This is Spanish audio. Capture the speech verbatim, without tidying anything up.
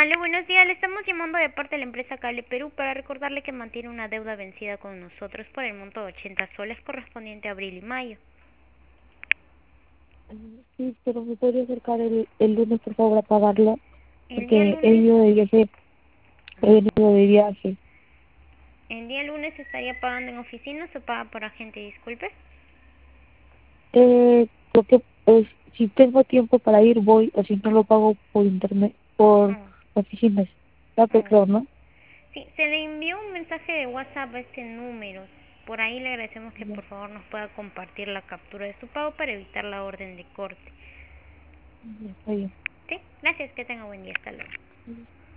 Aló, buenos días. Le estamos llamando de parte de la empresa Cable Perú para recordarle que mantiene una deuda vencida con nosotros por el monto de ochenta soles correspondiente a abril y mayo. Sí, pero me podría acercar el, el lunes, por favor, a pagarlo, El día porque he lunes, ido de viaje, he venido de viaje. el día lunes estaría pagando en oficina, se paga por agente, disculpe. Eh, lo que, pues, si tengo tiempo para ir, voy, o si no lo pago por internet, por Oh, oficinas. Claro, oh. creo, ¿no? Sí, se le envió un mensaje de WhatsApp a este número. Por ahí le agradecemos que Ya, por favor nos pueda compartir la captura de su pago para evitar la orden de corte. ya, está bien. Sí, gracias, que tenga buen día. Hasta luego.